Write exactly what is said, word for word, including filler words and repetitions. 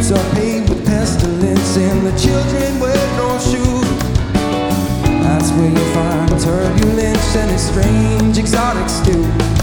streets are paved with pestilence, and the children wear no shoes. That's where you find turbulence and a strange exotic stew.